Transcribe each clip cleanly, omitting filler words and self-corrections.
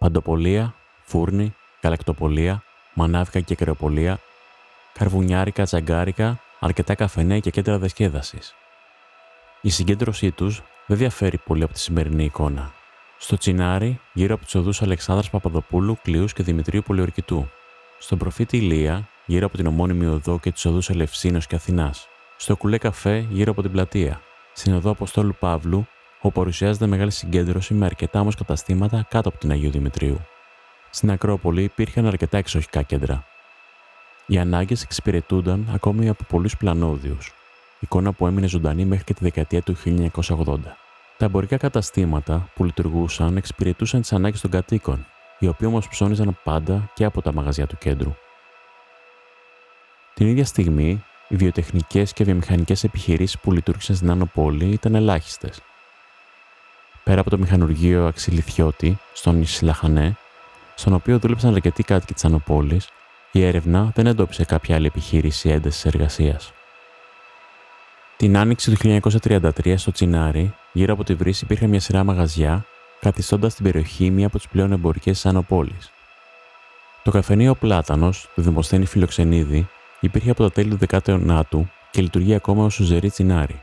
παντοπολία, φούρνη, γαλακτοπολία, μανάβικα και κρεοπολία, καρβουνιάρικα, τσαγκάρικα, αρκετά καφενέ και κέντρα διασκέδασης. Η συγκέντρωσή τους δεν διαφέρει πολύ από τη σημερινή εικόνα. Στο Τσινάρι, γύρω από τους οδούς Αλεξάνδρας Παπαδοπούλου, Κλειούς και Δημητρίου Πολιορκητού. Στον Προφήτη Ηλία, γύρω από την ομώνυμη οδό και τους οδούς Ελευσίνος και Αθηνάς. Στο Κουλέ Καφέ, γύρω από την πλατεία. Στην οδό Αποστόλου Παύλου, όπου παρουσιάζεται μεγάλη συγκέντρωση με αρκετά όμως καταστήματα κάτω από την Αγίου Δημητρίου. Στην Ακρόπολη υπήρχαν αρκετά εξοχικά κέντρα. Οι ανάγκες εξυπηρετούνταν ακόμη από πολλούς πλανόδιους, εικόνα που έμεινε ζωντανή μέχρι και τη δεκαετία του 1980. Τα εμπορικά καταστήματα που λειτουργούσαν εξυπηρετούσαν τις ανάγκες των κατοίκων, οι οποίοι όμως ψώνιζαν πάντα και από τα μαγαζιά του κέντρου. Την ίδια στιγμή, οι βιοτεχνικές και βιομηχανικές επιχειρήσεις που λειτουργήσαν στην Άνω Πόλη ήταν ελάχιστες. Πέρα από το μηχανουργείο Αξιλιθιώτη, στον Ισλαχανέ, στον οποίο δούλεψαν αρκετοί κάτοικοι της Άνω Πόλης, η έρευνα δεν εντόπισε κάποια άλλη επιχείρηση έντασης εργασίας. Την άνοιξη του 1933 στο Τσινάρι, γύρω από τη Βρύση υπήρχε μια σειρά μαγαζιά, καθιστώντας την περιοχή μία από τις πλέον εμπορικές της Άνω Πόλης. Το καφενείο Πλάτανος του Δημοσθένη Φιλοξενίδη υπήρχε από τα τέλη του 19ου και λειτουργεί ακόμα ως Σουζερί Τσινάρι.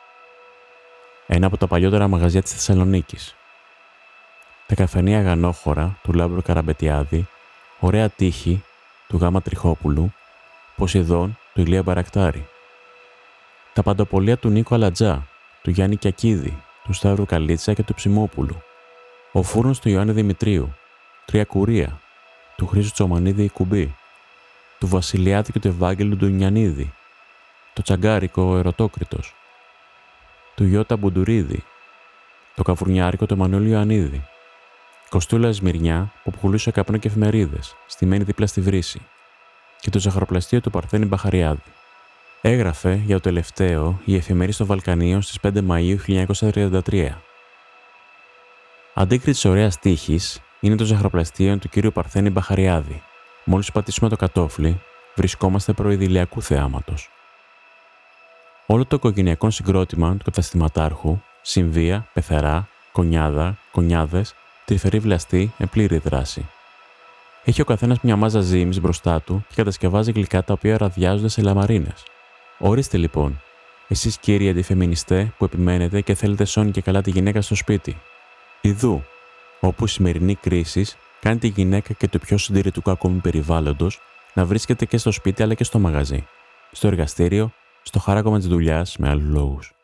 Ένα από τα παλιότερα μαγαζιά της Θεσσαλονίκης. Τα καφενεία Γανόχωρα του Λάμπρου Καραμπετιάδη, Ωραία Τύχη του Γάμα Τριχόπουλου, Ποσειδών του Ηλία Μπαρακτάρη. Τα παντοπολία του Νίκο Αλατζά, του Γιάννη Κιακίδη, του Σταύρου Καλίτσα και του Ψημόπουλου. Ο φούρνος του Ιωάννη Δημητρίου, Τρία Κουρία, του Χρήσου Τσομανίδη Κουμπί, του Βασιλιάδη και του Ευάγγελου του Νιανίδη, το Τσαγκάρικο ο Ερωτόκριτος, του Γιώτα Μπουντουρίδη, το Καβουρνιάρικο του Εμμανουήλ Ιωαννίδη, Κοστούλα Σμυρνιά που πουλούσε καπνό και εφημερίδες, στημένη δίπλα στη Βρύση, και το ζαχαροπλαστείο του Παρθένη Μπαχαριάδη. Έγραφε για το τελευταίο η Εφημερίδα των Βαλκανίων στις 5 Μαΐου 1933. Αντίκριση της ωραίας τύχης είναι το ζαχαροπλαστείο του κ. Παρθένη Μπαχαριάδη. Μόλις πατήσουμε το κατόφλι, βρισκόμαστε προειδηλιακού θεάματος. Όλο το οικογενειακό συγκρότημα του καταστηματάρχου, Συμβία, Πεθερά, Κονιάδα, Κονιάδες, τρυφερή βλαστή εν πλήρη δράση. Έχει ο καθένας μια μάζα ζύμης μπροστά του και κατασκευάζει γλυκά τα οποία ραδιάζονται σε λαμαρίνες. Ορίστε λοιπόν, εσείς κύριοι αντιφεμινιστέ που επιμένετε και θέλετε σώνει και καλά τη γυναίκα στο σπίτι. Ιδού, όπου η σημερινή κρίση κάνει τη γυναίκα και το πιο συντηρητικό ακόμη περιβάλλοντος να βρίσκεται και στο σπίτι αλλά και στο μαγαζί, στο εργαστήριο, στο χάραγωμα της δουλειάς, με άλλους λόγους.